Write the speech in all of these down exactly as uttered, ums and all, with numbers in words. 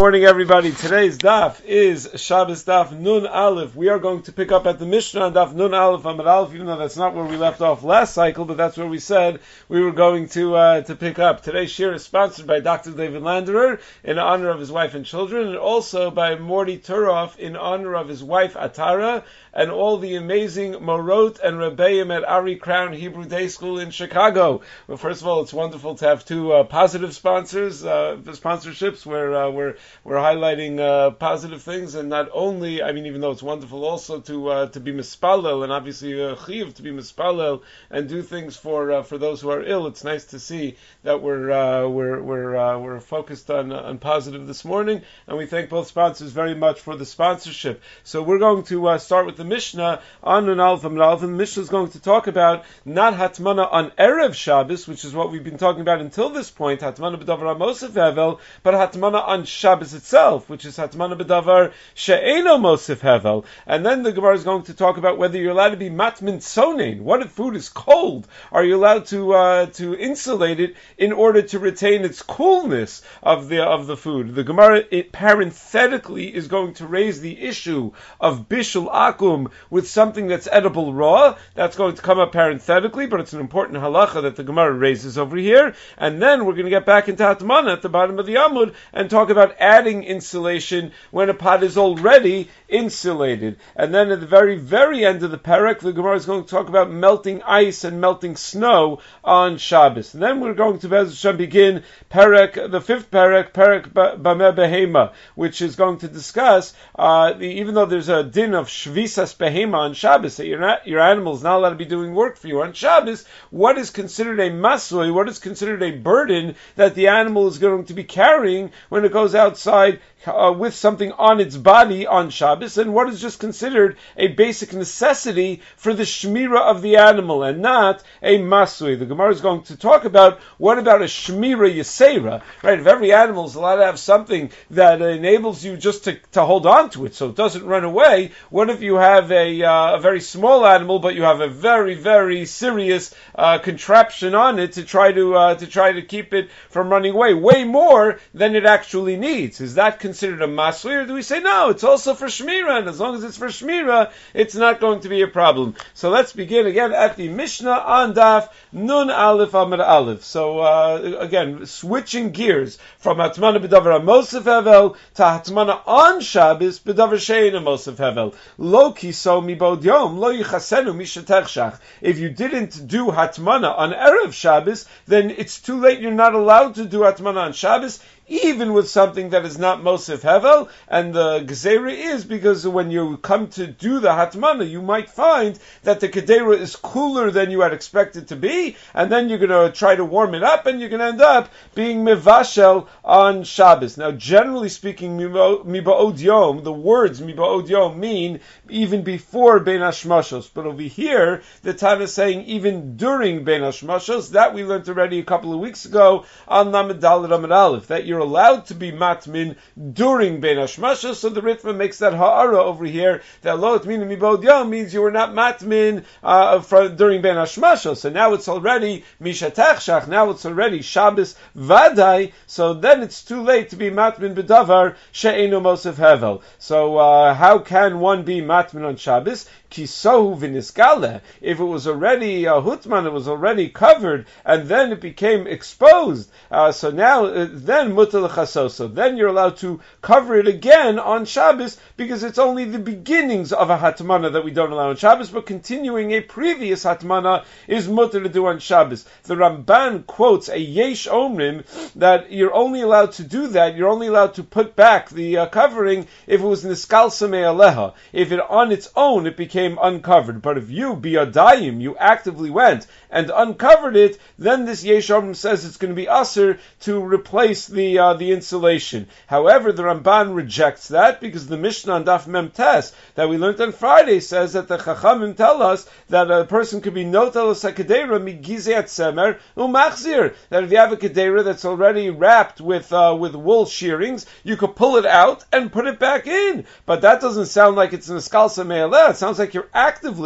morning, everybody. Today's daf is Shabbos daf Nun Aleph. We are going to pick up at the Mishnah on daf Nun Aleph Amud Aleph, even though that's not where we left off last cycle, but that's where we said we were going to uh, to pick up. Today's shir is sponsored by Doctor David Landerer in honor of his wife and children, and also by Morty Turoff in honor of his wife Atara, and all the amazing Morot and Rebbeim at Ari Crown Hebrew Day School in Chicago. Well, first of all, it's wonderful to have two uh, positive sponsors, uh, sponsorships where uh, we're we're highlighting uh, positive things, and not only, I mean, even though it's wonderful also to uh, to be mispalel, and obviously uh, chiv to be mispalel and do things for uh, for those who are ill. It's nice to see that we're uh, we're we're uh, we're focused on on positive this morning, and we thank both sponsors very much for the sponsorship. So we're going to uh, start with the Mishnah on Nun Aleph Amud Aleph, and the Mishnah is going to talk about not Hatmana on Erev Shabbos, which is what we've been talking about until this point, Hatmana b'davar Mosef Hevel, but Hatmana on Shabbos itself, which is Hatmana b'davar she'eno Mosef Hevel. And then the Gemara is going to talk about whether you're allowed to be matmin sonein. What if food is cold? Are you allowed to uh, to insulate it in order to retain its coolness of the of the food? The Gemara it parenthetically is going to raise the issue of bishul akum with something that's edible raw. That's going to come up parenthetically, but it's an important halacha that the Gemara raises over here. And then we're going to get back into Hatmana at the bottom of the Amud and talk about adding insulation when a pot is already insulated. And then at the very, very end of the parak, the Gemara is going to talk about melting ice and melting snow on Shabbos. And then we're going to Be'ez Hashem begin parak, the fifth parak, parak Bameh Behema, which is going to discuss, uh, the, even though there's a din of Shvisas Behema on Shabbos, that your, your animal is not allowed to be doing work for you on Shabbos, what is considered a masui, what is considered a burden that the animal is going to be carrying when it goes outside Uh, with something on its body on Shabbos, and what is just considered a basic necessity for the shmira of the animal, and not a masui. The Gemara is going to talk about what about a shmira yisera, right? If every animal is allowed to have something that enables you just to, to hold on to it so it doesn't run away, what if you have a, uh, a very small animal, but you have a very, very serious uh, contraption on it to try to uh, to try to keep it from running away, way more than it actually needs? Is that considered considered a masui, or do we say no, it's also for shmira, and as long as it's for shmira, it's not going to be a problem? So let's begin again at the Mishnah on daf Nun Aleph Amud Aleph. So uh, again, switching gears from Hatmana b'davar Mosef Hevel to Hatmana on Shabbos b'davar she'eino Mosef Hevel. Lo kiso mibod yom lo yichasenu mishetechshach. If you didn't do Hatmana on Erev Shabbos, then it's too late. You're not allowed to do Hatmana on Shabbos, even with something that is not Mosef Hevel. And the Gezerah is because when you come to do the Hatmana, you might find that the Kedera is cooler than you had expected to be, and then you're going to try to warm it up, and you're going to end up being Mevashel on Shabbos. Now, generally speaking, Miba'od Yom, the words Miba'od Yom mean even before Bein HaShmashos. But over here, the Tana is saying even during Bein HaShmashos. That we learned already a couple of weeks ago on Lamed Daled Amud Aleph, that you're allowed to be matmin during Bein HaShmashos. So the Ritva makes that ha'ara over here, that lo t'minu mibod yom means you were not matmin uh, from, during Bein HaShmashos. So now it's already mishatechshach, now it's already Shabbos vadai, so then it's too late to be matmin b'davar she'eino Mosef Hevel. So uh, how can one be matmin on Shabbos? Kisohu v'niskale. If it was already uh, hutman, it was already covered, and then it became exposed. Uh, so now, uh, then mutal chasoso. Then you're allowed to cover it again on Shabbos, because it's only the beginnings of a hatmana that we don't allow on Shabbos, but continuing a previous hatmana is mutar to do on Shabbos. The Ramban quotes a yesh omrim that you're only allowed to do that, you're only allowed to put back the uh, covering if it was niskal samei aleha. If it on its own it became uncovered. But if you, biyadayim, you actively went and uncovered it, then this yesh omrim says it's going to be usher to replace the uh, the insulation. However, the Ramban rejects that, because the Mishnah on Daf Mem Tes that we learned on Friday says that the Chachamim tell us that a person could be notel as a kedera migizet semer umachzir. That if you have a kedera that's already wrapped with uh, with wool shearings, you could pull it out and put it back in. But that doesn't sound like it's an eskalsa me'aleh. It sounds like you're actively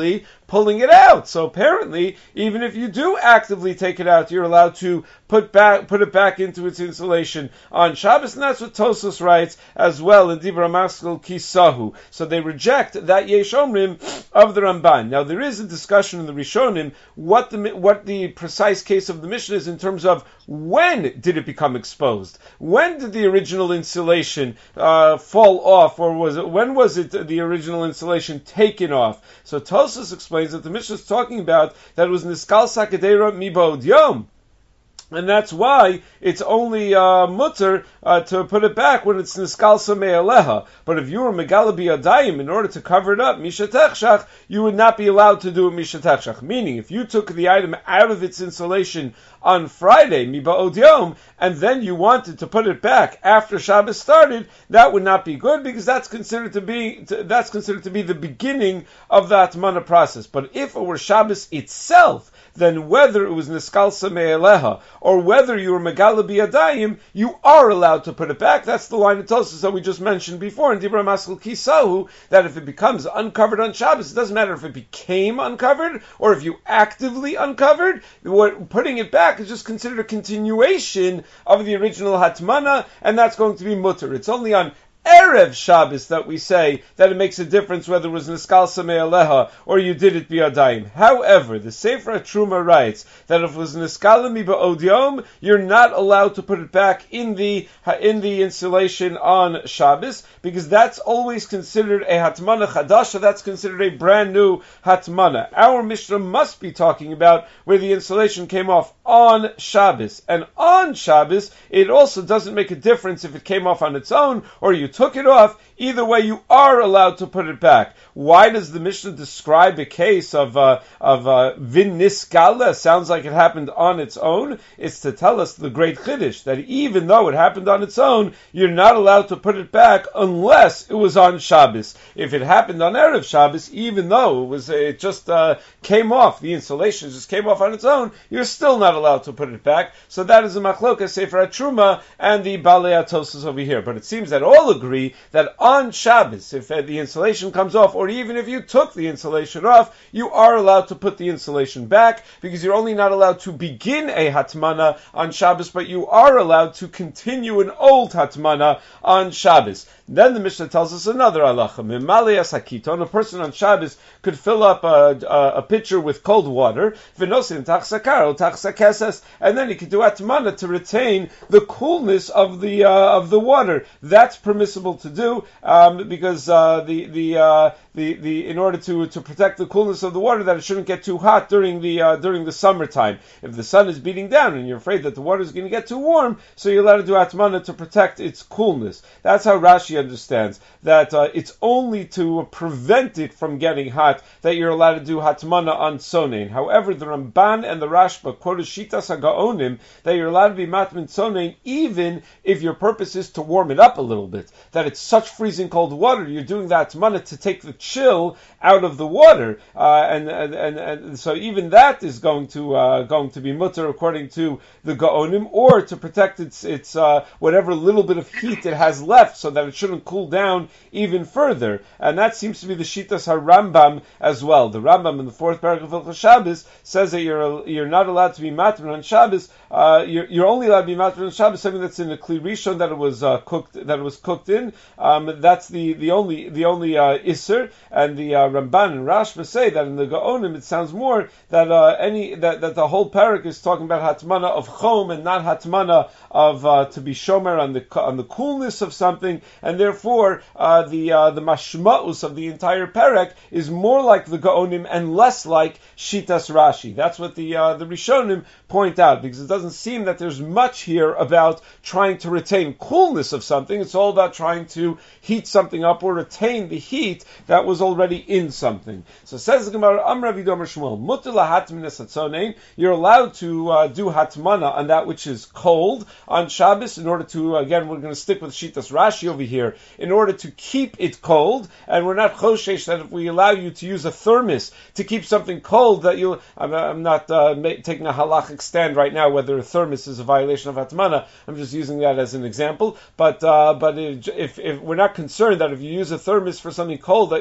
pulling it out. So apparently, even if you do actively take it out, you're allowed to put back, put it back into its insulation on Shabbos, and that's what Tosfos writes as well in Dibra Maskil Kisahu. So they reject that Yesh Omrim of the Ramban. Now there is a discussion in the Rishonim what the what the precise case of the Mishnah is in terms of when did it become exposed? When did the original insulation uh, fall off, or was it when was it the original insulation taken off? So Tosfos explains that the Mishnah is talking about that it was Niskal Sakadera Mibod Yom. And that's why it's only uh, mutter uh, to put it back when it's niskal samei aleha. But if you were megala biyadayim in order to cover it up, mishatechshach, you would not be allowed to do it mishatechshach. Meaning, if you took the item out of its insulation on Friday, miba'od yom, and then you wanted to put it back after Shabbos started, that would not be good because that's considered to be to, that's considered to be the beginning of the atmana process. But if it were Shabbos itself, then whether it was niskal samei aleha or whether you were megala biyadayim, you are allowed to put it back. That's the line of Tosfos that we just mentioned before in Dibra Maskil Kisahu, that if it becomes uncovered on Shabbos, it doesn't matter if it became uncovered or if you actively uncovered, what, putting it back is just considered a continuation of the original hatmana, and that's going to be mutter. It's only on Erev Shabbos that we say that it makes a difference whether it was Niskal Samei Aleha or you did it Biyadayim. However, the Sefer Truma writes that if it was Niskal Miba'od Yom, you're not allowed to put it back in the in the insulation on Shabbos, because that's always considered a Hatmana Chadasha, that's considered a brand new Hatmana. Our Mishnah must be talking about where the insulation came off on Shabbos. And on Shabbos, it also doesn't make a difference if it came off on its own or you took it off. Either way, you are allowed to put it back. Why does the Mishnah describe a case of uh, of uh, vin niskala? Sounds like it happened on its own. It's to tell us the great chiddush that even though it happened on its own, you're not allowed to put it back unless it was on Shabbos. If it happened on Erev Shabbos, even though it was it just uh, came off, the insulation just came off on its own, you're still not allowed to put it back. So that is a machlokas Sefer Truma and the Balei Tosfos over here. But it seems that all agree that on Shabbos, if uh, the insulation comes off, or even if you took the insulation off, you are allowed to put the insulation back, because you're only not allowed to begin a hatmana on Shabbos, but you are allowed to continue an old hatmana on Shabbos. Then the Mishnah tells us another halacha. Mimalei hakiton, a person on Shabbos could fill up a, a, a pitcher with cold water, v'nosin tachsakar, tachsakeses, and then he could do atmana to retain the coolness of the uh, of the water. That's permissible to do um, because uh, the the uh, the the in order to to protect the coolness of the water, that it shouldn't get too hot during the uh, during the summertime. If the sun is beating down and you're afraid that the water is going to get too warm, so you're allowed to do atmana to protect its coolness. That's how Rashi understands that uh, it's only to prevent it from getting hot that you're allowed to do hatmana on sonein. However, the Ramban and the Rashba quote Shitas HaGaonim that you're allowed to be matmin sonein even if your purpose is to warm it up a little bit. That it's such freezing cold water, you're doing that hatmana to take the chill out of the water, uh, and, and, and and so even that is going to uh, going to be mutter according to the Gaonim, or to protect its its uh, whatever little bit of heat it has left, so that it shouldn't cool down even further. And that seems to be the Shitas HaRambam as well. The Rambam in the fourth paragraph of Shabbos says that you're you're not allowed to be matrin on Shabbos. Uh, you're, you're only allowed to be matrin on Shabbos something that's in a kli rishon, that it was uh, cooked that it was cooked in. Um, that's the, the only the only uh, iser. And the uh, Ramban and Rashba say that in the Gaonim it sounds more that uh, any that, that the whole parak is talking about hatmana of chom and not hatmana of uh, to be shomer on the on the coolness of something, and therefore uh, the uh, the mashmaus of the entire parak is more like the Gaonim and less like Shitas Rashi. That's what the uh, the Rishonim point out, because it doesn't seem that there's much here about trying to retain coolness of something. It's all about trying to heat something up or retain the heat that was already in something. So says the Gemara, Amar Rav Domer Shmuel, Mutar lahatminas hatzonein, you're allowed to uh, do hatmana on that which is cold on Shabbos, in order to, again, we're going to stick with Shitas Rashi over here, in order to keep it cold, and we're not choshesh that if we allow you to use a thermos to keep something cold, that you, I'm, I'm not uh, taking a halachic stand right now whether a thermos is a violation of hatmana. I'm just using that as an example, but uh, but if, if we're not concerned that if you use a thermos for something cold, that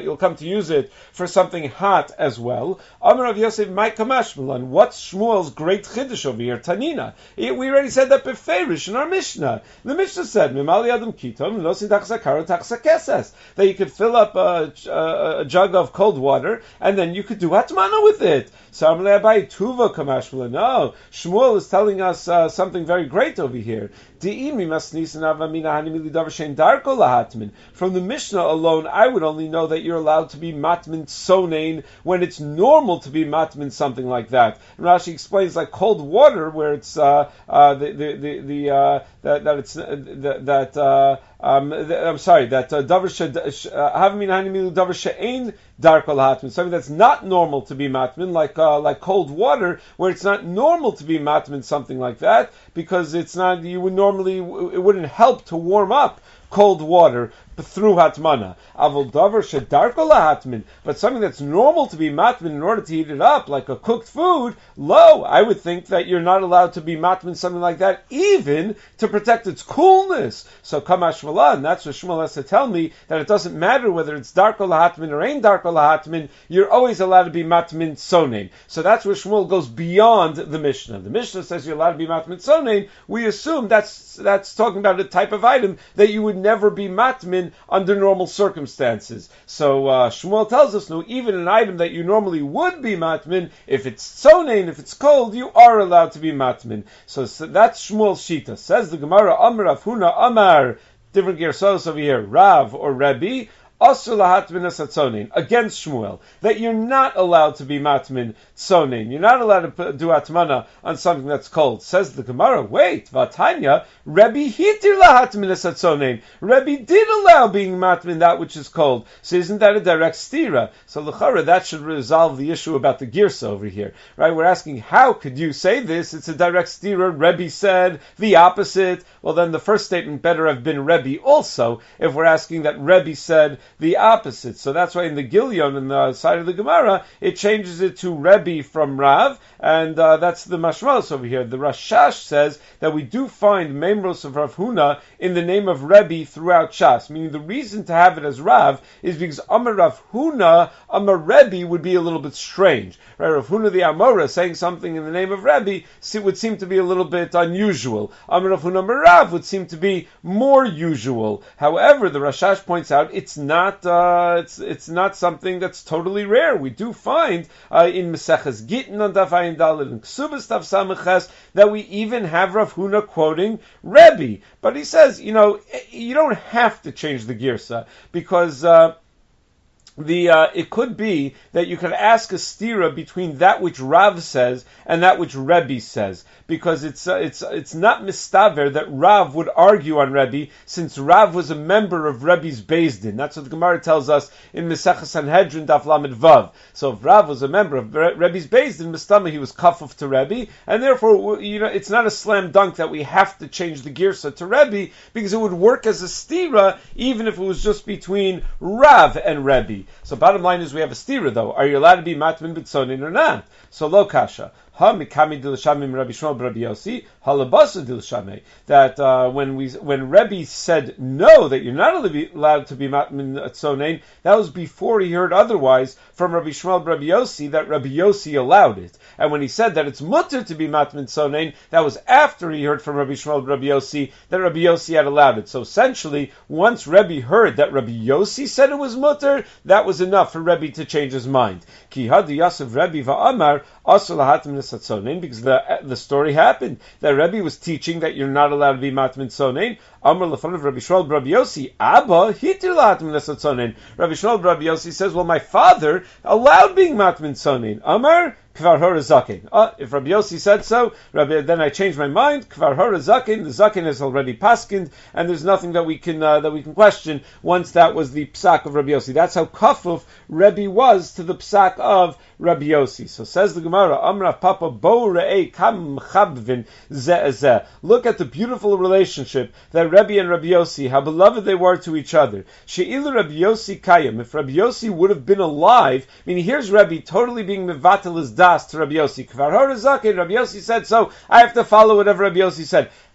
you'll come to use it for something hot as well. Amar Rav Yosef, my kamashmalan. What's Shmuel's great chiddush over here? Tanina. We already said that beferish in our Mishnah. The Mishnah said, "Mimali adam kitom lo sidach zakaro tachsa keses," that you could fill up a, a, a jug of cold water and then you could do hatmana with it. So Amalei Abai tuva kamashmalan. No, Shmuel is telling us uh, something very great over here. From the Mishnah alone, I would only know that you're allowed to be matmin sonein when it's normal to be matmin something like that. And Rashi explains like cold water, where it's uh, uh, the the the, the uh, that, that it's uh, that. that uh, Um, I'm sorry, that davar havmin hanimilu davar she'ein darkol hatmin, something that's not normal to be matmin, like uh, like cold water, where it's not normal to be matmin, something like that, because it's not. You would normally it wouldn't help to warm up cold water through hatmana. Avol davar shedarkol hatmin, but something that's normal to be matmin in order to heat it up, like a cooked food. Lo, I would think that you're not allowed to be matmin something like that, even to protect its coolness. So kamash and that's what Shmuel has to tell me, that it doesn't matter whether it's darkol hatmin or ain't darkol hatmin, you're always allowed to be matmin sonein. So that's where Shmuel goes beyond the Mishnah. The Mishnah says you're allowed to be matmin sonein. We assume that's that's talking about a type of item that you would never be matmin under normal circumstances. So uh, Shmuel tells us, no, even an item that you normally would be matmin, if it's sonein, if it's cold, you are allowed to be matmin. So, so that's Shmuel's shita. Says the Gemara, Amar Rav Huna Amar. Different gersos over here, Rav or Rebbe, asur lahatmin asatzonin, against Shmuel, that you're not allowed to be matmin tzonin. You're not allowed to do atmana on something that's cold. Says the Gemara, wait, Vatanya, Rebbe hitir lahatmin asatzonin. Rebbe did allow being matmin that which is cold. So isn't that a direct stira? So l'chara, that should resolve the issue about the girsa over here, right? We're asking, how could you say this? It's a direct stira. Rebbe said the opposite. Well, then the first statement better have been Rebbe also, if we're asking that Rebbe said the opposite. So that's why in the Gilyon, in the side of the Gemara, it changes it to Rebbe from Rav, and uh, that's the mashmalos over here. The Rashash says that we do find Memros of Rav Huna in the name of Rebbe throughout Shas, meaning the reason to have it as Rav is because Amar Rav Huna, Amar Rebbe would be a little bit strange. Right? Rav Huna the Amora saying something in the name of Rebbe would seem to be a little bit unusual. Amar Rav Huna Amar Rav would seem to be more usual. However, the Rashash points out it's not uh, it's it's not something that's totally rare. We do find uh, in Maseches Gittin on Daf Ayin Daled and Ksubas Daf Samech that we even have Rav Huna quoting Rebbe, but he says, you know, you don't have to change the girsa because. Uh, The uh, it could be that you could ask a stira between that which Rav says and that which Rebbe says, because it's uh, it's it's not mistaver that Rav would argue on Rebbe, since Rav was a member of Rebbe's Beis Din. That's what the Gemara tells us in Mesechus Sanhedrin Daf Lamed Vav. So if Rav was a member of Rebbe's Beis Din, Mistama, he was kafuf to Rebbe, and therefore, you know, it's not a slam dunk that we have to change the girsa to Rebbe, because it would work as a stira even if it was just between Rav and Rebbe. So bottom line is we have a stira though. Are you allowed to be matmin b'tzonin or not? So lo kasha. Ha mikami dilshamim Rabbi Shmuel Rabbi Yossi halabasa dilshamei. That uh, when we when Rebbe said no, that you're not allowed to be matmin tzonin, that was before he heard otherwise from Rabbi Shmuel Rabbi Yossi that Rabbi Yossi allowed it. And when he said that it's mutter to be matmin tzonin, that was after he heard from Rabbi Shmuel Rabbi Yossi that Rabbi Yossi had allowed it. So essentially, once Rebbe heard that Rabbi Yossi said it was mutter, that was enough for Rebbe to change his mind. Ki hadi Yosef Rebbe va'amar asur lahatmin satzonin, because the the story happened that Rebbe was teaching that you're not allowed to be matmin tzonin. Amar lefon of Rabbi Shmuel Rabbi Yossi, Abba hitir lahatmin satzonin. Rabbi Shmuel Rabbi Yossi says, well, my father allowed being matmin tzonin. Amar Kvar Hora Zakin. Uh, if Rabbi Yossi said so, Rabbi, then I changed my mind. Kvar Hora Zakin. The Zakin is already paskind, and there's nothing that we can uh, that we can question once that was the psak of Rabbi Yossi. That's how kafuf Rebbe was to the psak of Rabbi Yossi. So says the Gemara, Amra Papa Bo Re'ei Kam Chabvin Ze. Look at the beautiful relationship that Rebbe and Rabbi Yossi, how beloved they were to each other. She'ilu Rabbi Yossi Kayim. If Rabbi Yossi would have been alive, I mean, here's Rebbe totally being mevatel his das to Rabbi Yossi. Kvar Hora Zakin. Rabbi Yossi said so. I have to follow whatever Rabbi Yossi said.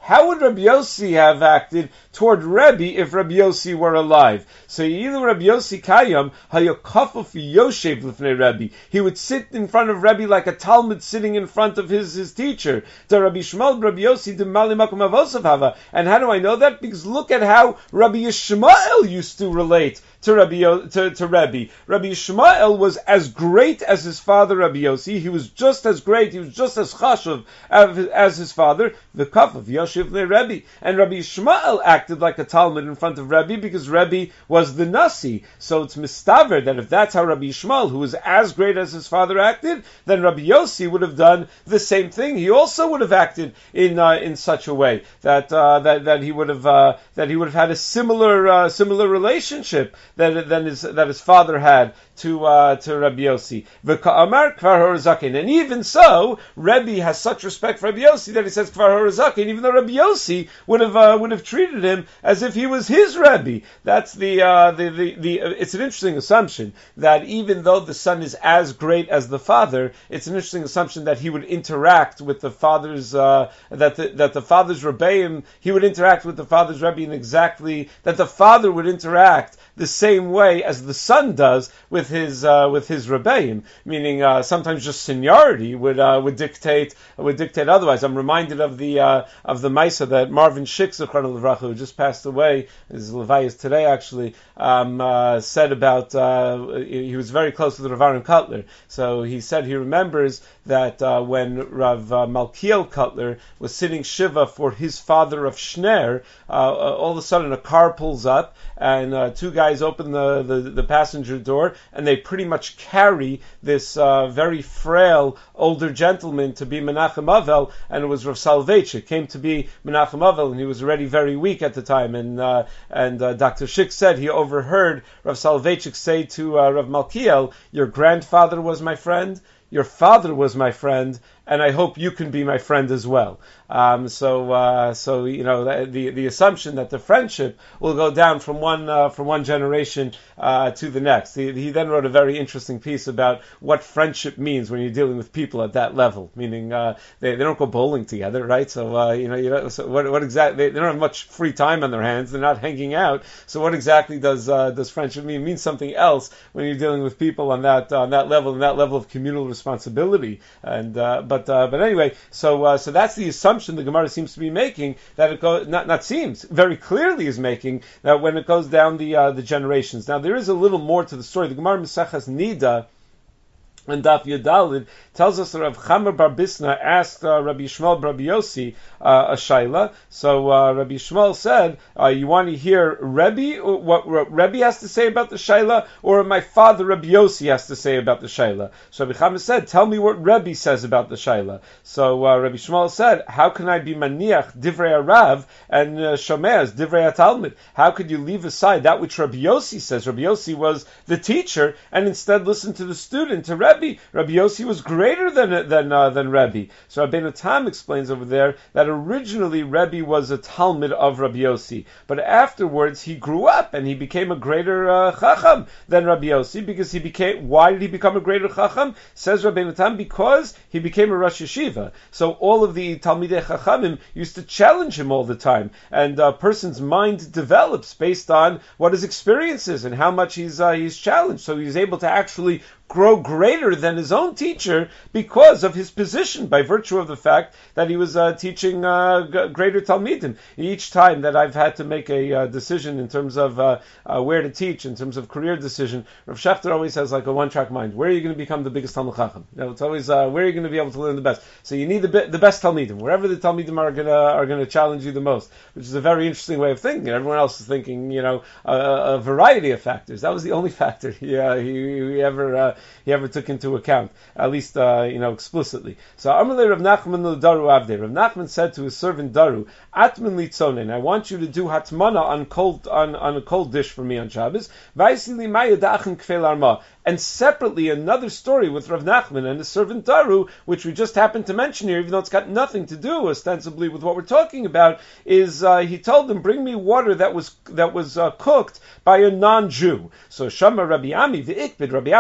how would Rabbi Yossi have acted toward Rebbe if Rabbi Yossi were alive? So Yilu Rabbi Yossi Kayam Hayakafuf Yoshev Lifnei Rebbe. He would sit in front of Rebbe like a Talmud sitting in front of his, his teacher. To Rabbi Shmuel Rabbi Yossi de Mali Makom Avosav Hava. And how do I know that? Because look at how Rabbi Yishmael used to relate to Rabbi to, to Rebbe. Rabbi Yishmael was as great as his father Rabbi Yossi. He was just as great. He was just as chashuv as his father. The kaf of Yoshev le Rebbe. And Rabbi Yishmael acted like a Talmud in front of Rebbe because Rebbe was the Nasi. So it's mistaver that if that's how Rabbi Yishmael, who was as great as his father, acted, then Rabbi Yossi would have done the same thing. He also would have acted in uh, in such a way that uh, that that he would have uh, that he would have had a similar uh, similar relationship that than his that his father had to uh, to Rabbi Yossi. V'ka'amar kvar harazakin. And even so, Rebbe has such respect for Rabbi Yossi that he says kvar harazakin, even though Rabbi Yossi would have uh, would have treated him as if he was his Rebbe. That's the uh, the the, the uh, it's an interesting assumption that even though the son is as great as the father, it's an interesting assumption that he would interact with the father's uh, that the, that the father's Rebbeim, he would interact with the father's Rebbe in exactly that the father would interact the same way as the son does with his uh, with his rebbeim, meaning uh, sometimes just seniority would uh, would dictate would dictate otherwise. I'm reminded of the uh, of the Maisa that Marvin Schick, Zichrono Livracha, who just passed away, his Levias today actually, um, uh, said about uh, he was very close with Rav Aaron Kotler. So he said he remembers that uh, when Rav uh, Malkiel Kotler was sitting shiva for his father Rav Shner, uh, all of a sudden a car pulls up and uh, two guys open the, the, the passenger door and they pretty much carry this uh, very frail older gentleman to be Menachem Avel, and it was Rav Soloveitchik came to be Menachem Avel, and he was already very weak at the time. And uh, and uh, Doctor Schick said he overheard Rav Soloveitchik say to uh, Rav Malkiel, "Your grandfather was my friend, your father was my friend, and I hope you can be my friend as well." Um, so, uh, so you know, the the assumption that the friendship will go down from one uh, from one generation uh, to the next. He, he then wrote a very interesting piece about what friendship means when you're dealing with people at that level. Meaning, uh, they they don't go bowling together, right? So, uh, you know, you know, so what what exactly? They, they don't have much free time on their hands. They're not hanging out. So, what exactly does uh, does friendship mean? It means something else when you're dealing with people on that on that level, on that level of communal responsibility. And uh, but uh, but anyway, so uh, so that's the assumption the Gemara seems to be making, that it goes not not seems very clearly is making, that when it goes down the uh, the generations. Now there is a little more to the story. The Gemara Mesechas Nida and Daf Yudalid tells us that Rav Chamer Bar Bisna asked uh, Rabbi Shmuel Rabbi Yossi uh, a shaila. So uh, Rabbi Shmuel said, uh, "You want to hear Rebbe, what Rebbe has to say about the shaila, or my father Rabbi Yossi has to say about the shaila?" So Rabbi Chamer said, "Tell me what Rebbe says about the shaila." So uh, Rabbi Shmuel said, "How can I be maniach divrei Rav and uh, shomeas divrei Talmud? How could you leave aside that which Rabbi Yossi says? Rabbi Yossi was the teacher, and instead listen to the student, to Rebbe. Rabbi Yossi was greater than than uh, than Rebbe." So Rabbeinu Tam explains over there that originally Rebbe was a Talmud of Rabbi Yossi, but afterwards he grew up and he became a greater uh, Chacham than Rabbi Yossi, because he became. Why did he become a greater Chacham? Says Rabbeinu Tam, because he became a Rosh Yeshiva. So all of the Talmidei Chachamim used to challenge him all the time, and a person's mind develops based on what his experience is and how much he's uh, he's challenged. So he's able to actually grow greater than his own teacher because of his position, by virtue of the fact that he was uh, teaching uh, g- greater Talmidim. Each time that I've had to make a uh, decision in terms of uh, uh, where to teach, in terms of career decision, Rav Schachter always has like a one-track mind. Where are you going to become the biggest Talmid Chacham? You know, it's always uh, where are you going to be able to learn the best? So you need the, be- the best Talmidim, wherever the Talmidim are going to are going to challenge you the most, which is a very interesting way of thinking. Everyone else is thinking, you know, a, a variety of factors. That was the only factor he, uh, he, he ever uh, he ever took into account, at least uh, you know explicitly. So Amalei Rav Nachman Daru Avdei. Rav Nachman said to his servant Daru, "Atman litzonen, I want you to do hatmana on cold on, on a cold dish for me on Shabbos. Vaisili maya da'achin kfel arma." And separately, another story with Rav Nachman and his servant Daru, which we just happened to mention here, even though it's got nothing to do ostensibly with what we're talking about, is uh, he told them, "Bring me water that was that was uh, cooked by a non-Jew." So Shama Rabbi Ami the Ikbid, Rabbi Ami heard about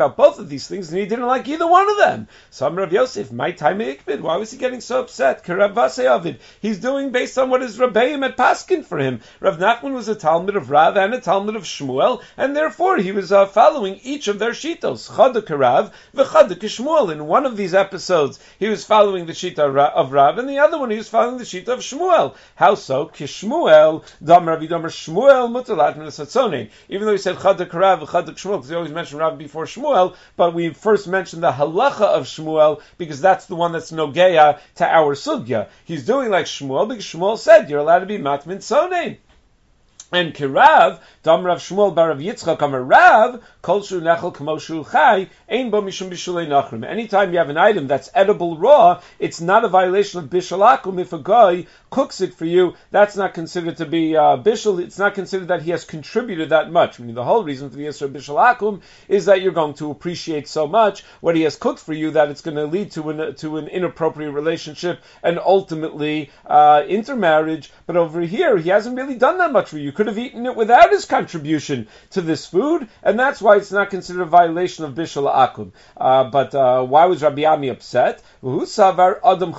about both of these things, and he didn't like either one of them. So Rav Yosef, my time ikbid. Why was he getting so upset? Kerav Vasei Avid. He's doing based on what his Rabbeim had paskin for him. Rav Nachman was a Talmud of Rav and a Talmud of Shmuel, and therefore he was uh, following each of their shitos. Chada Kerav, v'chada Kishmuel. In one of these episodes, he was following the shita of Rav, and the other one he was following the shita of Shmuel. How so? Kishmuel, Dam Rav Yidomer Shmuel, Mutalat Minasatzone. Even though he said Chada Kerav, v'chada Kishmuel, because he always mentioned Rav before Shmuel, but we first mentioned the halacha of Shmuel because that's the one that's nogeya to our sugya. He's doing like Shmuel because Shmuel said you're allowed to be matmin sonein. And Kirav, Dam Rav Shmuel bar Rav Yitzchak Amar Rav, Kol Shu Nechel Kamo Shu Chai, Ein Bo Mishum Bishulei Nachrim. Anytime you have an item that's edible raw, it's not a violation of Bishul Akum. If a guy cooks it for you, that's not considered to be uh, Bishul. It's not considered that he has contributed that much. I mean, the whole reason for the Yisra Bishul Akum is that you're going to appreciate so much what he has cooked for you that it's going to lead to an, to an inappropriate relationship and ultimately uh, intermarriage. But over here, he hasn't really done that much for you. You could have eaten it without his contribution to this food, and that's why it's not considered a violation of Bishul Akum. Uh, but uh, why was Rabbi Ami upset? He thought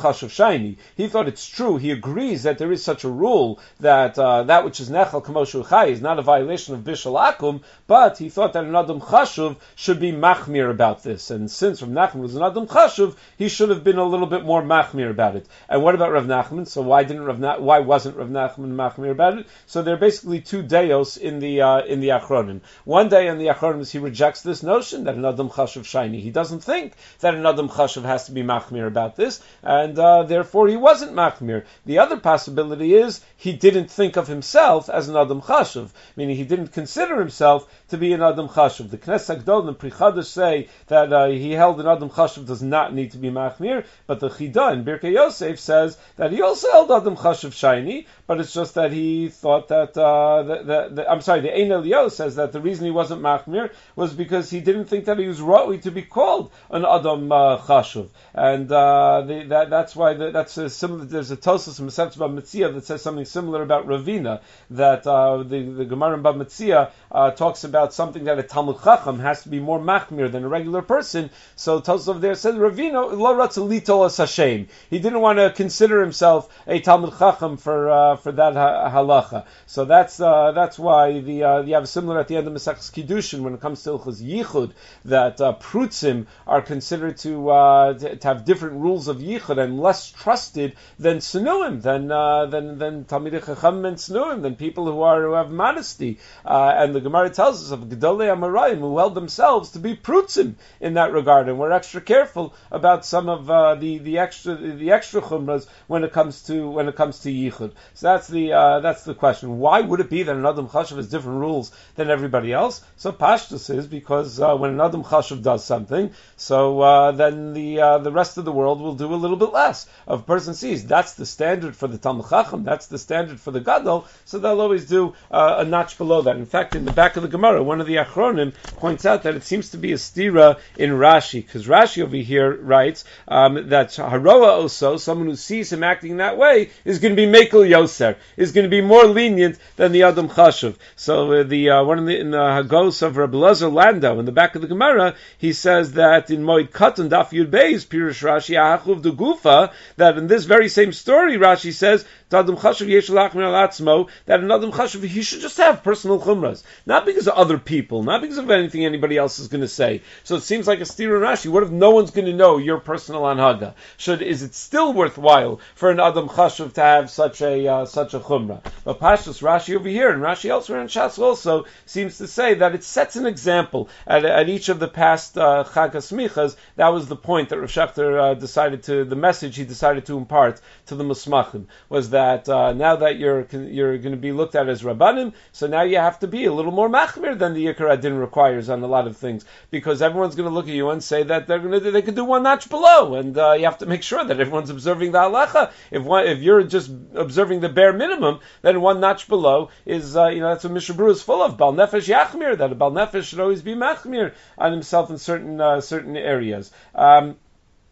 it's true. He agrees that there is such a rule that uh, that which is Nechel Kamoshu Chai is not a violation of Bishul Akum, but he thought that an Adam Chashuv should be machmir about this. And since Rav Nachman was an Adam Chashuv, he should have been a little bit more machmir about it. And what about Rav Nachman? So why didn't Rav Na- why wasn't Rav Nachman machmir about it? So there are basically two deos in the uh, in the Achronim. One day in the Achronim is he rejects this notion that an Adam Chashuv shiny. He doesn't think that an Adam Chashuv has to be machmir about this, and uh, therefore he wasn't machmir. The other possibility is he didn't think of himself as an Adam Chashuv, meaning he didn't consider himself to be an Adam Chashuv. The Knesset Agdol and Pri Chadash say that uh, he held an Adam Chashuv does not need to be machmir, but the Chida in Birkei Yosef says that he also held Adam Chashuv shiny, but it's just that he thought that, uh, that, that, that I'm sorry, the Ein Elio says that the reason he wasn't machmir was because he didn't think that he was right to be called an Adam uh, Chashuv. And uh, the, that, that's why the, that's a similar. There's a Tosfos in Masechta Bava Metzia that says something similar about Ravina. That uh, the the Gemara in Bava Metzia uh, talks about something that a Talmud Chacham has to be more machmir than a regular person. So Tosfos over there said Ravina lo ratza litol as Hashem. He didn't want to consider himself a Talmud Chacham for uh, for that ha- halacha. So that's uh, that's why the uh, you have a similar at the end of Masechtas Kiddushin when it comes to Ilchos Yichud that uh, prutzim are considered to, uh, to to have different rules of yichud and less trusted than Sinuim, than uh, than than Talmidei Chacham and Sinuim, than people who are who have modesty. Uh, and the Gemara tells us of Gedolei Amarayim who held themselves to be prutzim in that regard, and we're extra careful about some of uh, the the extra the extra chumras when it comes to when it comes to yichud. So that's the uh, that's the question. Why would it be that an Adam Chashuv has different rules than everybody else? So Pashtus is because uh, when an Adam Chashuv does something, so uh, then the uh, the rest of the world will do a little bit less. If a person sees that's the standard for the Talmud Chacham, that's the standard for the Gadol, so they'll always do uh, a notch below that. In fact, in the back of the Gemara, one of the Achronim points out that it seems to be a stira in Rashi, because Rashi over here writes um, that Haroa Oso, someone who sees him acting that way, is going to be Mekel Yoser, is going to be more lenient than the Adam Chashuv. So uh, the uh, one in the, in the Hagos of Rabbi Elazar Landau, in the back of the Gemara, he says that in Moed Katan Daf Yud Beis Pirush Rashi Ahachuv de Gufa, that in this very same story Rashi says Adam Chashuv Yesh Lachmir Al Atzmo, that an Adam Chashuv he should just have personal chumras, not because of other people, not because of anything anybody else is going to say. So it seems like a steer in Rashi. What if no one's going to know your personal anhaga? Should is it still worthwhile for an Adam Chashuv to have such a uh, such a chumrah? But Pashtus Rashi over here and Rashi elsewhere in Shas also seems to say that it sets an example at, at each of the past uh, Chag HaSmichas. That was the point that Rav Shechter uh, decided to, the message he decided to impart to the Musmachim was that uh, now that you're you're going to be looked at as Rabbanim, so now you have to be a little more machmir than the Yikar Adin requires on a lot of things, because everyone's going to look at you and say that they're going to they could do one notch below, and uh, you have to make sure that everyone's observing the halacha. If one, if you're just observing the bare minimum, then one notch below is uh, you know that's what Mishnah Berurah is full of. Bal nefesh yachmir, that a bal nefesh should always be machmir on himself in certain uh, certain areas. Um,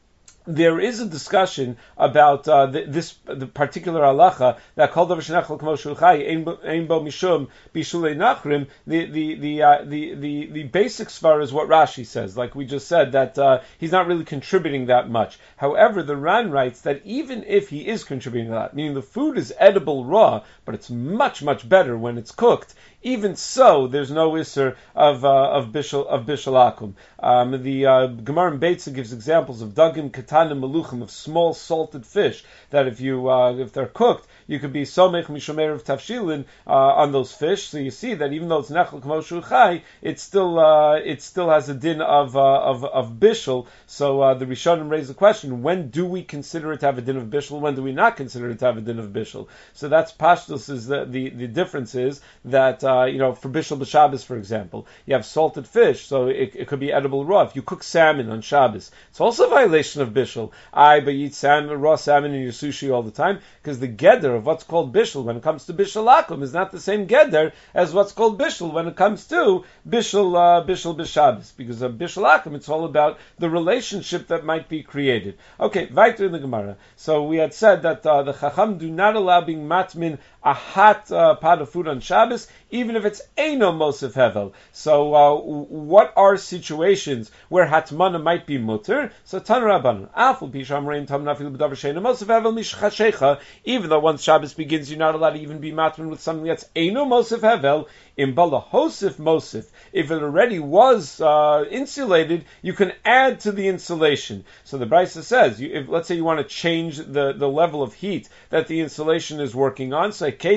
there is a discussion about uh, th- this the particular halacha that called the v'shenechel k'mo shulchai ein bo mishum bishulei nachrim. The the the uh, the the the basic svar is what Rashi says, like we just said, that uh, he's not really contributing that much. However, the Ran writes that even if he is contributing that, meaning the food is edible raw, but it's much much better when it's cooked. Even so, there's no isser of uh, of bishul of bishul akum. Um, the uh, Gemara in Beitza gives examples of dagim, katanim, meluchim, of small salted fish that if you uh, if they're cooked, you could be somech mishomer of tafshilin uh, on those fish. So you see that even though it's nechel k'mo shul chai, it still uh, it still has a din of uh, of of bishul. So uh, the Rishonim raise the question: when do we consider it to have a din of bishul? When do we not consider it to have a din of bishul? So that's pashtus. Is the the, the difference is that. Uh, Uh, you know, for Bishul b'Shabbos, for example, you have salted fish, so it, it could be edible raw. If you cook salmon on Shabbos, it's also a violation of Bishul. I, but you eat salmon, raw salmon in your sushi all the time, because the geder of what's called Bishul when it comes to Bishul Akum is not the same geder as what's called Bishul when it comes to Bishul uh, Bishul b'Shabbos. Because of Bishul Akum, it's all about the relationship that might be created. Okay, weiter in the Gemara. So we had said that uh, the Chacham do not allow being matmin a hot uh, pot of food on Shabbos, even if it's Eino Mosef Hevel. So uh, what are situations where Hatmana might be mutter? So Tan Rabban, Aful Pisham Rein Tam Nafil B'Davar Sheina Mosef Hevel Mishchashecha, even though once Shabbos begins, you're not allowed to even be matrin with something that's Eino Mosef Hevel, in Bala Hosef Mosef. If it already was uh, insulated, you can add to the insulation. So the Brisa says, you, if, let's say you want to change the, the level of heat that the insulation is working on, so if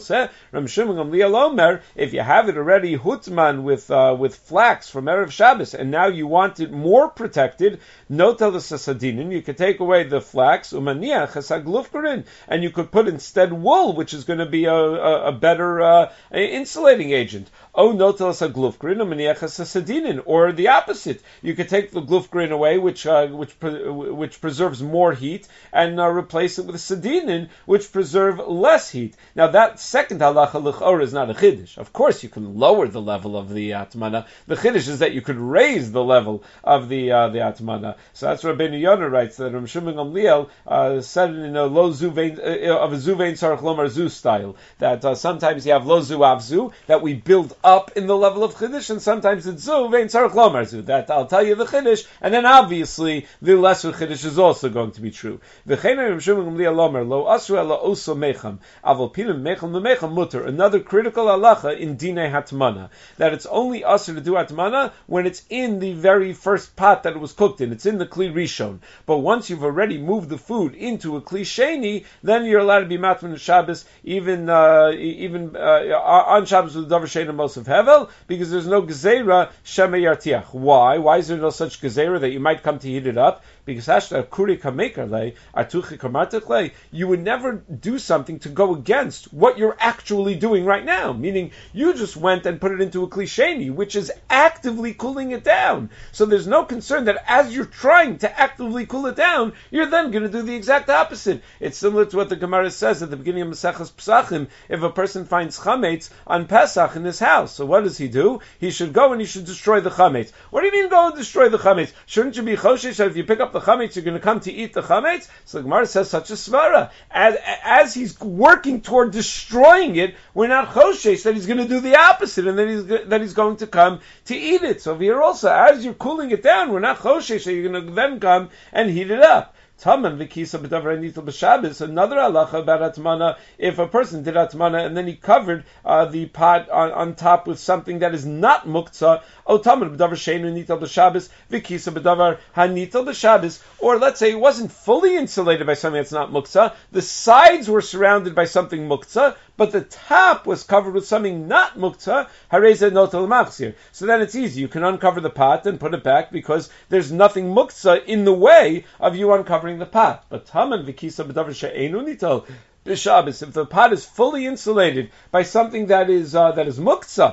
you have it already hutman with uh, with flax from Erev Shabbos, and now you want it more protected, notel the sasadinin, you could take away the flax, umaniach hasaglufkarin, and you could put instead wool, which is going to be a, a, a better uh, insulating agent. Oh, notel hasaglufkarin, umaniach hasasadinin, or the opposite. You could take the glufkarin away, which uh, which pre- which preserves more heat, and uh, replace it with a sadinin, which preserve less heat. Now that second halacha l'chor is not a chiddush. Of course, you can lower the level of the atmana. The chiddush is that you could raise the level of the uh, the atmana. So that's what Rabbeinu Yonah writes that Rav Shimon Gamliel uh, said in a low zuvein uh, of a zuvein sarach lomar zu style that uh, sometimes you have lo zu av zu that we build up in the level of chiddush, and sometimes it's zuvein sarach lomar zu that I'll tell you the chiddush, and then obviously the lesser chiddush is also going to be true. V'chein Rav Shimon Gamliel lomer lo asru ela oso mecham avol pilim mecham lemecham mutter. Another critical halacha in dinei hatmana, that it's only usher to do hatmana when it's in the very first pot that it was cooked in. It's in the kli rishon. But once you've already moved the food into a kli sheni, then you're allowed to be matman on Shabbos, even uh, even uh, on Shabbos with davar sheina mosef hevel, because there's no gezerah shema yartiach. Why? Why is there no such gezerah that you might come to heat it up? Because hashta kuri kamekarle artuchi kamartichle, you would never do something to go against what you're actually doing right now. Meaning, you just went and put it into a klisheni, which is actively cooling it down. So there's no concern that as you're trying to actively cool it down, you're then going to do the exact opposite. It's similar to what the Gemara says at the beginning of Maseches Pesachim. If a person finds chametz on Pesach in his house, so what does he do? He should go and he should destroy the chametz. What do you mean go and destroy the chametz? Shouldn't you be choshesh that if you pick up the chametz, you're going to come to eat the chametz? So the Gemara says such a svara. As, as he's working toward destroying it, we're not choshesh that he's going to do the opposite and that he's that he's going to come to eat it. So here also, as you're cooling it down, we're not choshesh that you're going to then come and heat it up. Taman v'kisa b'davar anitel b'Shabbos. Another halacha about atmana. If a person did atmana and then he covered uh, the pot on, on top with something that is not muktzah, o taman b'davar sheinu nitel b'Shabbos v'kisa b'davar hanitel b'Shabbos. Or let's say it wasn't fully insulated by something that's not muktzah. The sides were surrounded by something muktzah, but the top was covered with something not muktzah. Hareza notel machzir. So then it's easy. You can uncover the pot and put it back because there's nothing muktzah in the way of you uncovering the pot. But taman v'kisa b'davar she'enu nitel b'Shabbos. If the pot is fully insulated by something that is uh, that is muktzah,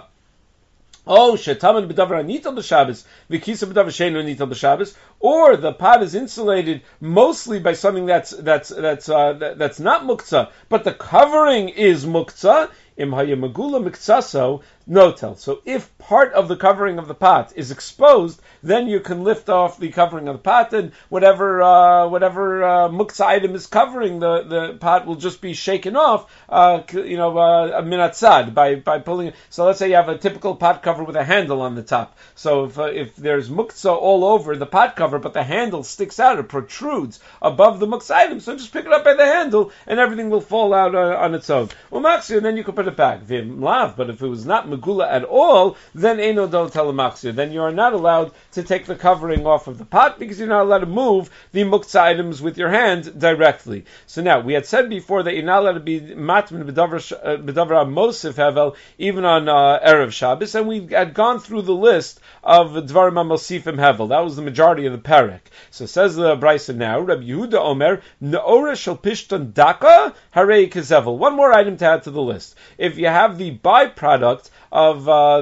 oh, shetaman b'davar anitel b'Shabbos v'kisa b'davar she'enu nitel b'Shabbos, or the pot is insulated mostly by something that's that's that's uh, that, that's not muktzah, but the covering is muktzah. Im hayamagula miksaso notel. So if part of the covering of the pot is exposed, then you can lift off the covering of the pot, and whatever uh, whatever uh, muktzah item is covering the, the pot will just be shaken off, uh, you know, uh, minatzad by by pulling it. So let's say you have a typical pot cover with a handle on the top. So if uh, if there's muktzah all over the pot cover, but the handle sticks out, it protrudes above the muktzah item, so just pick it up by the handle, and everything will fall out uh, on its own. Well, maxi, and then you can put it back. Vim lav, but if it was not megula at all, then eino do telemaxi. Then you are not allowed to take the covering off of the pot because you're not allowed to move the muktzah items with your hand directly. So now we had said before that you're not allowed to be matmin b'davar mosif hevel even on uh, erev Shabbos, and we had gone through the list of dvarim mosifim hevel. That was the majority of the perek. So says the Brisa now, Rabbi Yehuda Omer neora shel pishton daka harei kezevel. One more item to add to the list. If you have the byproduct of uh,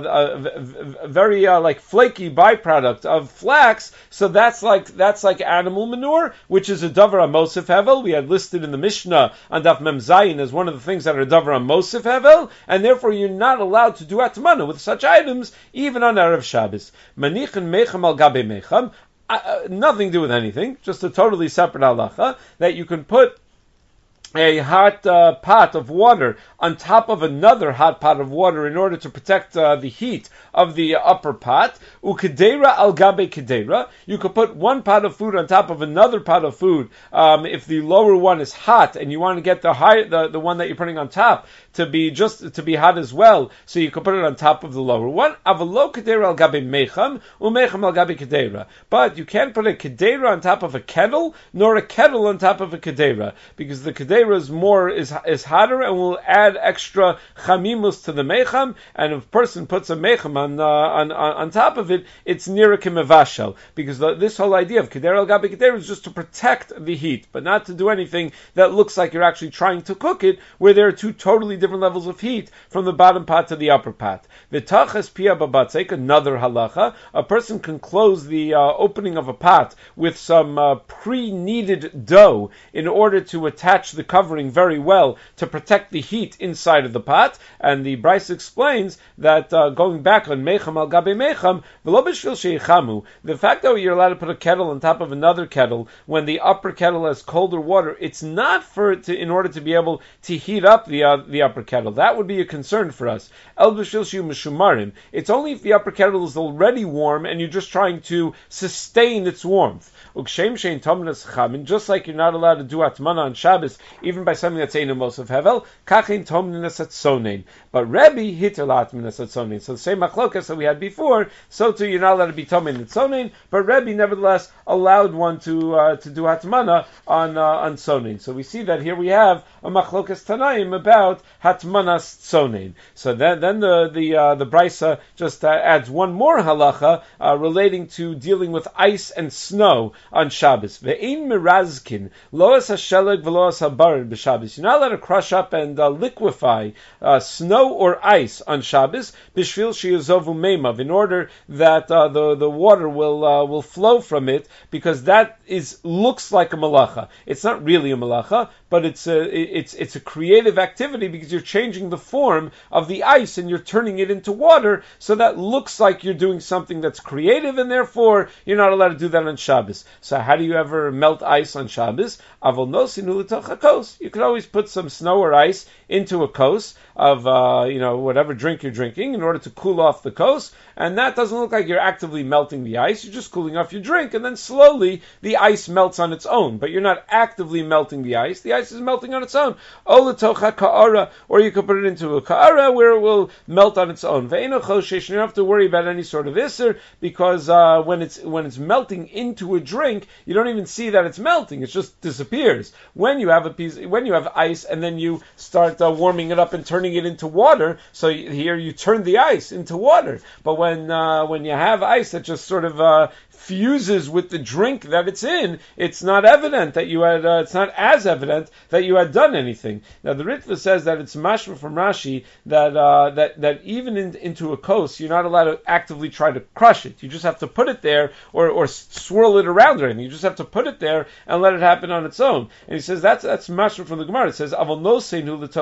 a very uh, like flaky byproduct of flax, so that's like that's like animal manure, which is a davar mosif hevel. We had listed in the Mishnah on Daf Mem Zayin as one of the things that are davar mosif hevel, and therefore you're not allowed to do atmana with such items even on erev Shabbos. Manichin mecham al gabe mecham. Uh, nothing to do with anything, just a totally separate halacha that you can put a hot uh, pot of water on top of another hot pot of water in order to protect uh, the heat of the upper pot. Ukedera al gabe kedera. You could put one pot of food on top of another pot of food. Um, if the lower one is hot and you want to get the high, the, the one that you're putting on top to be just to be hot as well, so you could put it on top of the lower one. Avalo kedera al gabe mecham umecham al gabe kedera. But you can't put a kedera on top of a kettle, nor a kettle on top of a kedera, because the kedera is more is is hotter and will add extra chamimus to the mecham. And if a person puts a mecham on uh, on, on on top of it, it's near a kimavashel, because the, this whole idea of kedera al gabe kedera is just to protect the heat, but not to do anything that looks like you're actually trying to cook it, where there are two totally different levels of heat from the bottom pot to the upper pot. V'tachas pia babatzek, another halacha, a person can close the uh, opening of a pot with some uh, pre-kneaded dough in order to attach the covering very well to protect the heat inside of the pot. And the Bryce explains that uh, going back on mecham al gabe mecham, v'lo b'shvil sheyichamu, the fact that you're allowed to put a kettle on top of another kettle when the upper kettle has colder water, it's not for to, in order to be able to heat up the uh, the upper kettle. That would be a concern for us. El b'shvil sheyu mishumarim. It's only if the upper kettle is already warm and you're just trying to sustain its warmth. Ukshem shein tomnas chamin, just like you're not allowed to do atmana on Shabbos, even by something that's einu mosif hevel, kachin tomnas atzonein. But Rebbe hitter latminas atzonein. So the same machlokas that we had before, so too you're not allowed to be tomin atzonein, but Rebbe nevertheless allowed one to uh, to do atmana on uh, on tzonein. So we see that here we have a machlokas tanaim about hatmanas tzonein. So then then the the uh, the brisa just uh, adds one more halacha uh, relating to dealing with ice and snow on Shabbos. Ve'ein mirazkin lo es hasheleg v'lo es habarid b'Shabbos. You're not allowed to crush up and uh, liquefy uh, snow or ice on Shabbos b'shvil sheyazovu meimav, in order that uh, the the water will uh, will flow from it, because that is looks like a malacha. It's not really a malacha, but it's a it's it's a creative activity, because you're changing the form of the ice and you're turning it into water, so that looks like you're doing something that's creative, and therefore you're not allowed to do that on Shabbos. So how do you ever melt ice on Shabbos? Avol nosinu l'toch hakos. You could always put some snow or ice into a kos of uh, you know whatever drink you're drinking in order to cool off the kos, and that doesn't look like you're actively melting the ice. You're just cooling off your drink, and then slowly the ice melts on its own, but you're not actively melting the ice. The ice is melting on its own. O l'toch ka'ara, or you could put it into a ka'ara where it will melt on its own. Ve'eno choshesh, you don't have to worry about any sort of isser, because uh, when it's when it's melting into a drink, you don't even see that it's melting. It just disappears. When you have a piece, when you have ice, and then you start uh, warming it up and turning it into water, so here you turn the ice into water. But when uh, when you have ice that just sort of uh, fuses with the drink that it's in, it's not evident that you had. Uh, it's not as evident that you had done anything. Now the Ritva says that it's mashma from Rashi that uh, that that even in, into a kos, you're not allowed to actively try to crush it. You just have to put it there, or or swirl it around or anything. You just have to put it there and let it happen on its own. And he says that's that's mashma from the Gemara. It says avol noseinu l'toch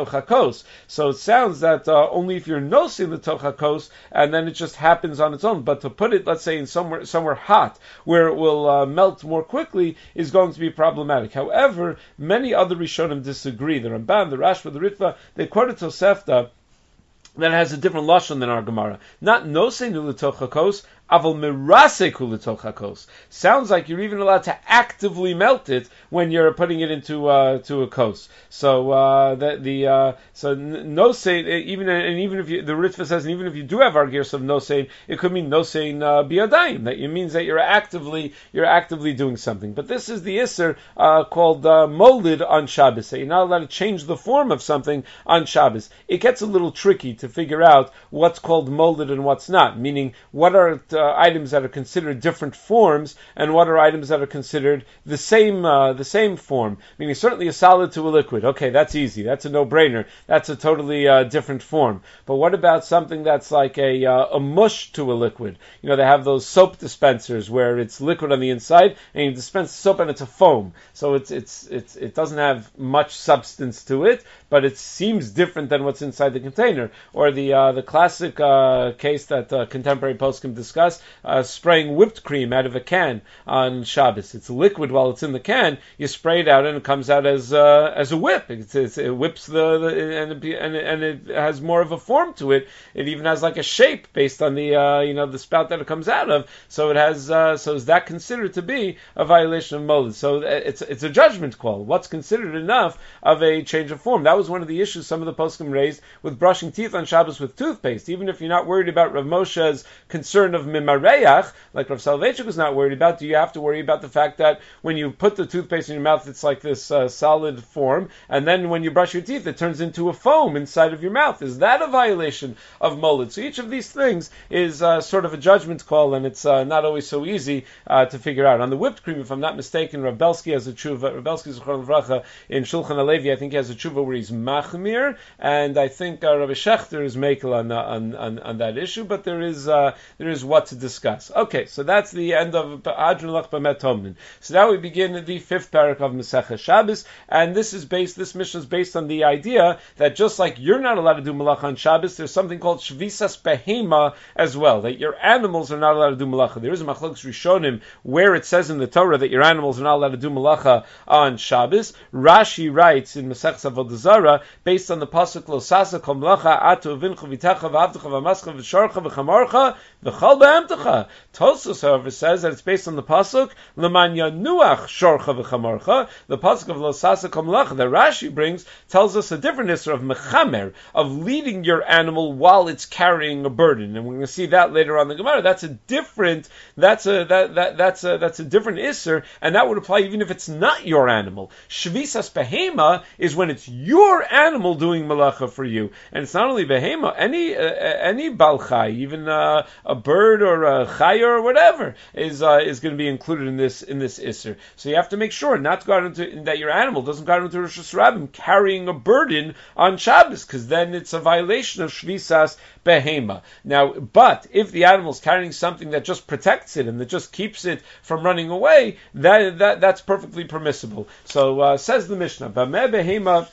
l'toch hakos. So it sounds that uh, only if you're nosei l'toch hakos, and then it just happens on its own. But to put it, let's say, in somewhere somewhere hot, where it will uh, melt more quickly, is going to be problematic. However, many other Rishonim disagree. The Ramban, the Rashba, the Ritva, they quoted Tosefta that has a different lashon than our Gemara. Not nosei l'toch hakos, aval mirase l'toch hakos. Sounds like you're even allowed to actively melt it when you're putting it into uh, to a kos. So uh, the the uh, so nosei, even and even if you, the Ritva says, and even if you do have argirs of nosei, it could mean nosei uh, biadayim. That it means that you're actively you're actively doing something. But this is the iser uh, called uh, molid on Shabbos. So you're not allowed to change the form of something on Shabbos. It gets a little tricky to figure out what's called molid and what's not. Meaning, what are uh, items that are considered different forms, and what are items that are considered the same uh, the same form. Meaning, certainly a solid to a liquid. Okay, that's easy. That's a no-brainer. That's a totally uh, different form. But what about something that's like a uh, a mush to a liquid? You know, they have those soap dispensers where it's liquid on the inside, and you dispense soap and it's a foam. So it's it's it's it doesn't have much substance to it, but it seems different than what's inside the container. Or the uh, the classic uh, case that uh, contemporary poskim discuss, uh, spraying whipped cream out of a can on Shabbos. It's liquid while it's in the can. You spray it out and it comes out as uh, as a whip. It's, it's, it whips the, the and, it, and, it, and it has more of a form to it. It even has like a shape based on the uh, you know the spout that it comes out of. So it has uh, so is that considered to be a violation of molid? So it's it's a judgment call. What's considered enough of a change of form? That was one of the issues some of the poskim raised with brushing teeth on Shabbos with toothpaste. Even if you're not worried about Rav Moshe's concern of mimareach, like Rav Soloveitchik was not worried about, do you have to worry about the fact that when you put the toothpaste in your mouth, it's like this uh, solid form, and then when you brush your teeth, it turns into a foam inside of your mouth? Is that a violation of molid? So each of these things is uh, sort of a judgment call, and it's uh, not always so easy uh, to figure out. On the whipped cream, if I'm not mistaken, Rav Belsky has a tshuva, Rav Belsky Zichron Livracha, in Shulchan Alevi, I think he has a tshuva where he's machmir, and I think uh, Rabbi Shechter is makel on, on, on, on that issue, but there is uh, there is what to discuss. Okay, so that's the end of Hadron Lach B'Met Tomnin. So now we begin the fifth parak of Masechah Shabbos, and this is based, this mission is based on the idea that just like you're not allowed to do malacha on Shabbos, there's something called Shvisas Behema as well, that your animals are not allowed to do malacha. There is a Machlokes Rishonim where it says in the Torah that your animals are not allowed to do malacha on Shabbos. Rashi writes in Masechah Avodah Zarah, based on the pasuk Lo Sasa Kol Melacha Atu Vincha V'Techa V'Avtecha V'Mascha V'Sharcha V'Chamarcha V'Chal B'Emtecha. Tosfos, however, says that it's based on the pasuk L'man Yanuach Sharcha V'Chamarcha. The pasuk of Lo Sasa Kol Melacha that Rashi brings tells us a different issue of mechamer, of leading your animal while it's carrying a burden, and we're going to see that later on in the Gemara. That's a different. That's a that that that's a that's a different isser, and that would apply even if it's not your animal. Shvisas behema is when it's your animal doing malacha for you, and it's not only behema, any uh, any balchai, even uh, a bird or a chaya or whatever is uh, is going to be included in this in this isser. So you have to make sure not to go out into that your animal doesn't go out into Rosh Hashanah carrying a burden on Shabbos, because then it's a violation of Shvisas Behema. Now, but if the animal's carrying something that just protects it and that just keeps it from running away, that, that that's perfectly permissible. So uh, says the Mishnah, Bameh Behema.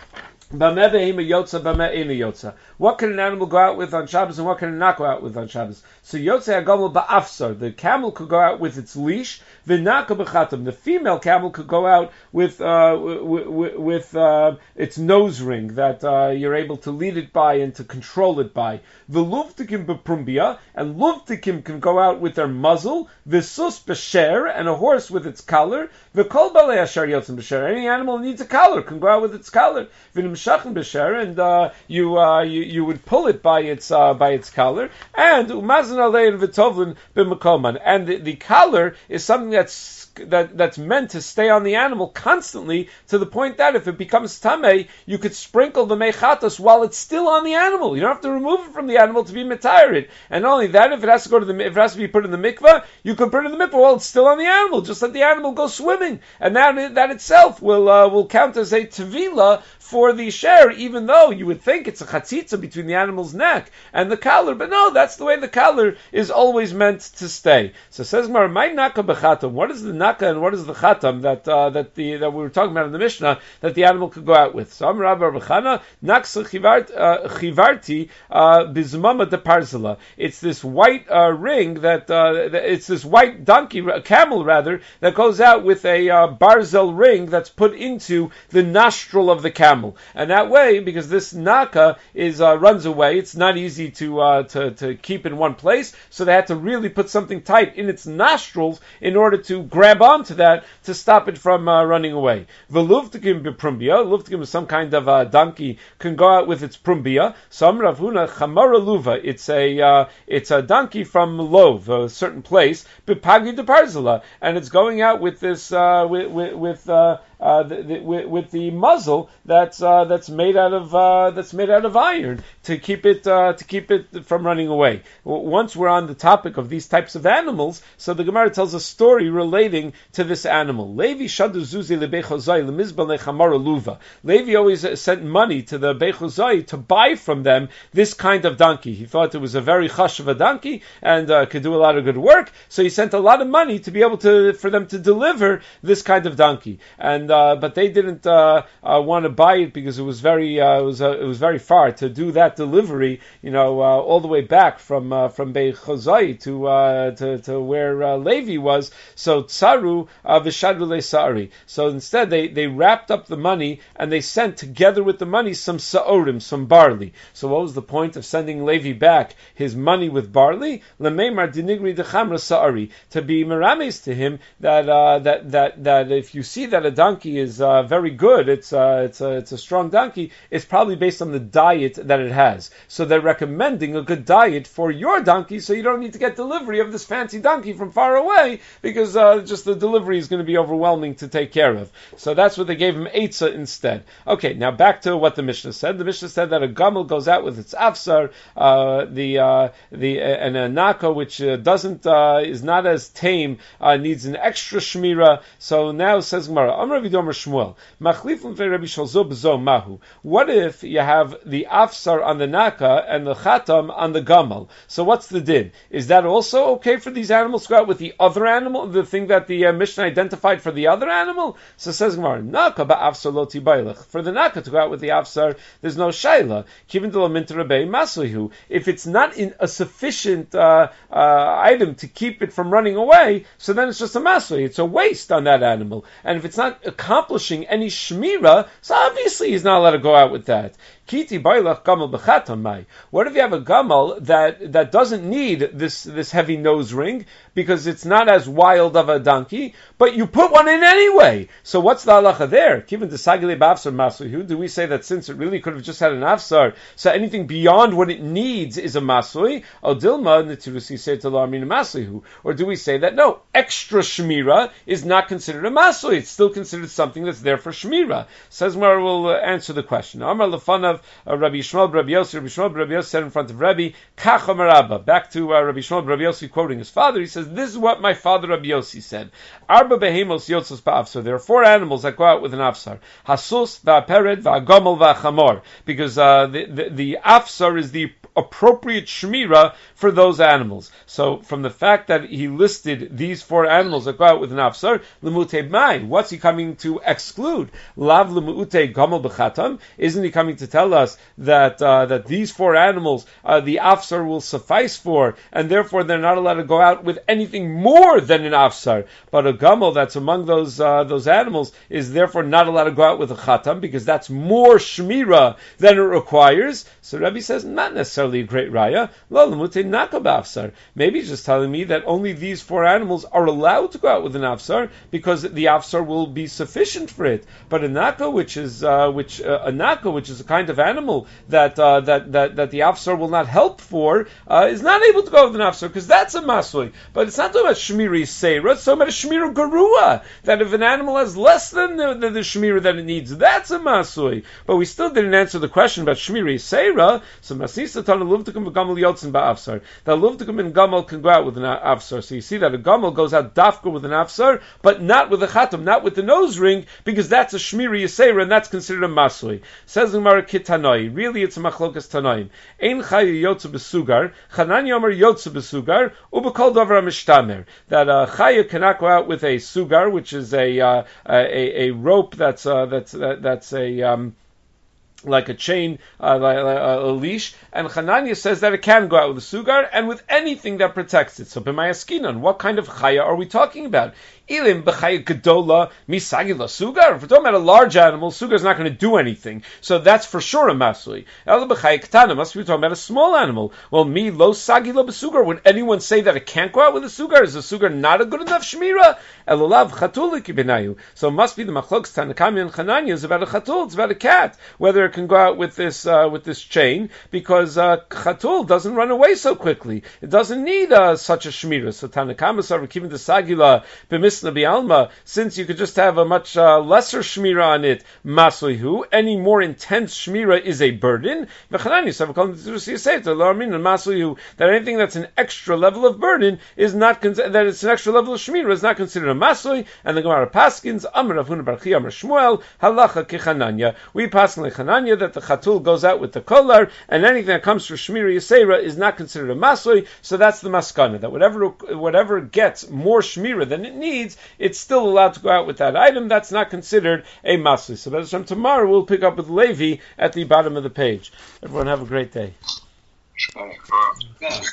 What can an animal go out with on Shabbos and what can it not go out with on Shabbos? So Yotzei Hagamel ba'afsar, the camel could go out with its leash. V'naka b'chatam, the female camel could go out with uh, with, with uh, its nose ring that uh, you're able to lead it by and to control it by. V'luvtikim b'prumbia, and luvtikim can go out with their muzzle. V'sus b'sher, and a horse with its collar. V'kol balei asher yotzim b'sher, any animal needs a collar can go out with its collar. V'nimshachin b'sher, and uh, you uh, you you would pull it by its uh, by its collar. And umazon alein v'tovlin b'makoman, and the, the collar is something that's that that's meant to stay on the animal constantly, to the point that if it becomes tamei, you could sprinkle the mechatos while it's still on the animal. You don't have to remove it from the animal to be metayirid. And not only that, if it has to go to the if it has to be put in the mikvah, you can put it in the mikvah while it's still on the animal. Just let the animal go swimming, and that that itself will uh, will count as a tevila for the share, even though you would think it's a chatzitza between the animal's neck and the collar, but no, that's the way the collar is always meant to stay. So says Mar, my naka bechatam. What is the naka and what is the chatam that uh, that the that we were talking about in the Mishnah that the animal could go out with? So Amar Rabbi Bechana, naksa chivarti bizmama de parzela. It's this white uh, ring that uh, it's this white donkey, a camel rather, that goes out with a uh, barzel ring that's put into the nostril of the camel, and that way, because this naka is uh, runs away, it's not easy to uh, to to keep in one place, so they had to really put something tight in its nostrils in order to grab onto that to stop it from uh, running away. Veluvtikim beprumbia, luvtikim is some kind of uh, donkey, can go out with its prumbia. Some Rav Huna chamara luva, it's a uh, it's a donkey from Lov, a certain place, bepagi de parzela, and it's going out with this uh, with with, with uh, Uh, the, the, with, with the muzzle that's uh, that's made out of uh, that's made out of iron to keep it uh, to keep it from running away. Once we're on the topic of these types of animals, so the Gemara tells a story relating to this animal. Levi shadu zuzi lebechozai lemizbal nechamara luva. Levi always sent money to the bechozai to buy from them this kind of donkey. He thought it was a very chush of a donkey and uh, could do a lot of good work, so he sent a lot of money to be able to for them to deliver this kind of donkey. And Uh, but they didn't uh, uh, want to buy it because it was very uh, it was uh, it was very far to do that delivery. You know, uh, all the way back from uh, from Beit Chozai to, uh, to to where uh, Levi was. So tsaru v'shadu le'sari. So instead, they they wrapped up the money and they sent together with the money some sa'orim, some barley. So what was the point of sending Levi back his money with barley? Lemeimar dinigri dechamra sa'ari, to be merames to him that uh, that that that if you see that a donkey is uh, very good, it's uh, it's a it's a strong donkey, it's probably based on the diet that it has. So they're recommending a good diet for your donkey, so you don't need to get delivery of this fancy donkey from far away, because uh, just the delivery is going to be overwhelming to take care of. So that's what they gave him eitzah instead. Okay, now back to what the Mishnah said. The Mishnah said that a gamel goes out with its afsar, uh, the uh, the uh, and a naka which uh, doesn't uh, is not as tame, uh, needs an extra shmira. So now says Gemara, what if you have the afsar on the naka and the chatam on the gamal? So what's the din? Is that also okay for these animals to go out with the other animal, the thing that the uh, Mishnah identified for the other animal? So says Gemara, naka ba'afsar lo tibaylech. For the naka to go out with the afsar, there's no shayla. If it's not in a sufficient uh, uh, item to keep it from running away, so then it's just a masui. It's a waste on that animal. And if it's not accomplishing any shmira, so obviously he's not allowed to go out with that. Kiti bailach gamal b'chatamai. What if you have a gamal that, that doesn't need this, this heavy nose ring because it's not as wild of a donkey, but you put one in anyway? So what's the halacha there? Given the sagile b'afsar masuhu, do we say that since it really could have just had an afsar, so anything beyond what it needs is a masui? O dilma netirusi say to l'armin masuhu, or do we say that no, extra shmira is not considered a masui? It's still considered something that's there for shmira. Says Mar will uh, answer the question. Amar lefanav uh, Rabbi Yishmael Rabbi Yossi. Rabbi Yishmael Rabbi Yossi said in front of Rabbi Kach Amar Abba. Back to uh, Rabbi Yishmael Rabbi Yossi quoting his father. He says, "This is what my father Rabbi Yossi said. Arba behemos yotzos ba'afsar. There are four animals that go out with an afsar. Hasus va'pered va'gamol va'chamor. Because uh, the, the the afsar is the appropriate shmira for those animals. So from the fact that he listed these four animals that go out with an afsar, lemute mai, what's he coming to exclude? Lav lemute gamal b'chatam. Isn't he coming to tell us that uh, that these four animals uh, the afsar will suffice for, and therefore they're not allowed to go out with anything more than an afsar? But a gamal that's among those uh, those animals is therefore not allowed to go out with a chatam because that's more shmira than it requires. So Rabbi says not necessarily a great raya. Lo lemute naka b'afsar. Maybe he's just telling me that only these four animals are allowed to go out with an afsar because the afsar will be sufficient for it. But a naka, which is uh, which uh, a naka, which is a kind of animal that uh, that that that the afsar will not help for, uh, is not able to go with an afsar because that's a masui. But it's not talking about shmiri seira. It's talking about a shmira garua. That if an animal has less than the, the, the shmira that it needs, that's a masui. But we still didn't answer the question about shmiri seira. So masisa tana luvtikum v'gamal yotzin ba'afsar. That luvtikum and gamal can go out with an afsar. So you see that a gamal goes out dafka with an afsar, but not with a chatam, not with the nose nose ring, because that's a shmiri yisera, and that's considered a masui. Says the Gemara Kitanoi. Really, it's a machlokas tanoim. Ein chayu yotzu besugar, Chananya Omer yotzu besugar, ubekol davar mishtamer. That a uh, chaya cannot go out with a sugar, which is a uh, a, a rope that's uh, that's uh, that's a um, like a chain, uh, like a, a leash, and Chananya says that it can go out with a sugar and with anything that protects it. So, b'mayaskinan, what kind of chaya are we talking about? Ilim b'chaya gedola misagila sugar. If we're talking about a large animal, sugar is not going to do anything. So that's for sure a masui. Ela b'chaya ketana, must be talking about a small animal. Well, mi lo sagila b'sugar. Would anyone say that it can't go out with a sugar? Is a sugar not a good enough shmira? Elolav chatuli kibenayu. So it must be the machlokes Tanakami and Chananya is about a chatul. It's about a cat. Whether it can go out with this uh, with this chain, because uh, chatul doesn't run away so quickly. It doesn't need uh, such a shmira. So Tanakama are keeping the sagila b'misna bi'alma, since you could just have a much uh, lesser shmira on it. Masuihu, any more intense shmira is a burden. That anything that's an extra level of burden is not con- that it's an extra level of shmira is not considered a masui. And the Gemara paskins Amar Rav Huna bar Chiya Amar Shmuel halacha kechananya. We paskin like Chananya that the chatul goes out with the kolar, and anything that comes from shmira yisera is not considered a masui. So that's the maskana, that whatever whatever gets more shmira than it needs, it's still allowed to go out with that item. That's not considered a masui. So that's from tomorrow. We'll pick up with Levi at the bottom of the page. Everyone have a great day.